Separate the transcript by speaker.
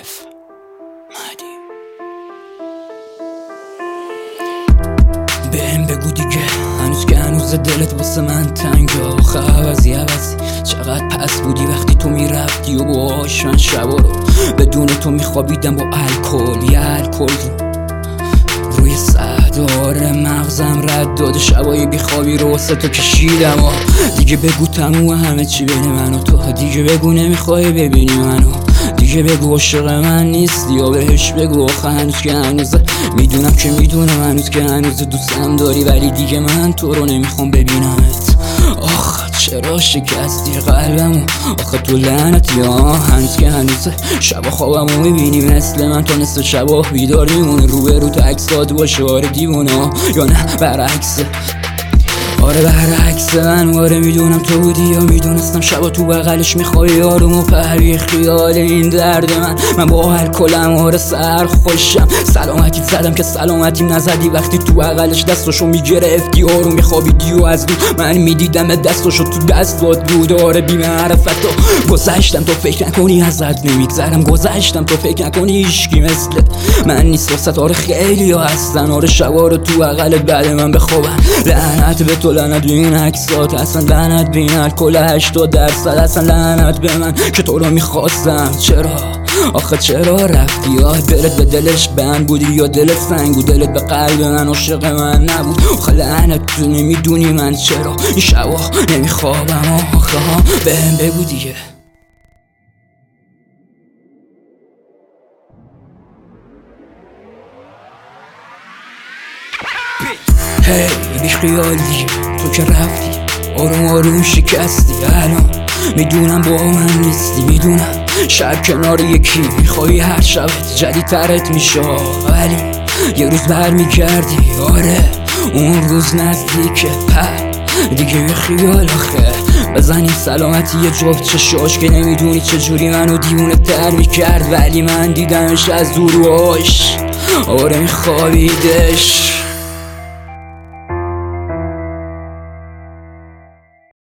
Speaker 1: مهدی بهم بگو دیگه، هنوز که هنوز دلت واسه من تنگه. آخه عوضی چقدر پس بودی وقتی تو میرفتی و باهاش من شبا رو بدون تو میخوابیدم با الکل. یه الکل روی صدار مغزم رد داده، شبای بیخوابی رو واسه تو کشیدم. دیگه بگو تموم همه چی بین من و تو، دیگه بگو نمیخوای ببینی منو، دیگه بگو عاشق من نیستی یا بهش بگو. آخه هنوز که هنوزه میدونم که میدونم هنوز که هنوز دوستم داری، ولی دیگه من تو رو نمیخوام ببینمت. آخ چرا شکستی قلبمو، آخه تو لعنتی ها. هنوز که هنوزه شبا خوابمو میبینی مثل من، تا نصف شبا بیدار میمونه رو عکسات باشه. آره دیوونه یا نه برعکسه؟ آره برعکس من. آره میدونم تو بودی یا میدونستم شبا تو بغلش میخوای آروم و پری خیال این درد من با الکلم. آره سر خوشم سلامتی زدم که سلامتی نزدی وقتی تو بغلش دستاشو میگرفتی آروم میخوابیدی و از دور من میدیدم دستاشو تو دستات بود. آره بی معرفت گذشتم تو فکر نکنی ازت نمیگذرم، گذشتم تو فکر نکنی هیچکی مثلت من نیست واسه. آره خیلی ها هستن آره شبا رو تو بغلت بعد من بخوابن. لعنت به تو، لعنت به این عکسات، اصلا لعنت به این الکل 80%، اصلا لعنت به من که تو رو میخواستم. چرا آخه چرا رفتی؟ یا دلت به دلش بند بودی یا دلت سنگ بود؟ دلت به قلب من عاشق من نبود؟ آخه لعنت تو نمیدونی من چرا این شبا نمیخوابم. آخه بهم بگو دیگه. هی بی خیال دیگه، تو که رفتی آروم آروم شکستی. الان میدونم با من نیستی، میدونم شب کنار یکی میخوایی هر شبت جدیدترت میشه، ولی یه روز برمیگردی. آره اون روز نزدیکه دیگه بی خیال. آخه بزنی سلامتی یه جفت چشاش که نمیدونی چجوری منو دیوونه تر میکرد، ولی من دیدمش از دوروش. آره میخوابیدش.